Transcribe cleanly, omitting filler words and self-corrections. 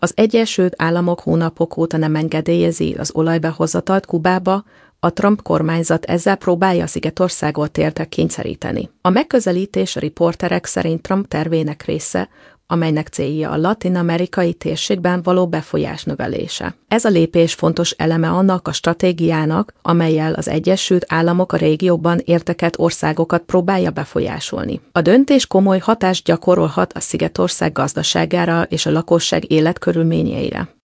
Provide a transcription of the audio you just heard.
Az Egyesült Államok hónapok óta nem engedélyezi az olajbehozatalt Kubába, a Trump kormányzat ezzel próbálja Szigetországot térdre kényszeríteni. A megközelítés a riporterek szerint Trump tervének része, amelynek célja a latin-amerikai térségben való befolyás növelése. Ez a lépés fontos eleme annak a stratégiának, amellyel az Egyesült Államok a régióban érdekelt országokat próbálja befolyásolni. A döntés komoly hatást gyakorolhat a Szigetország gazdaságára és a lakosság életkörülményeire.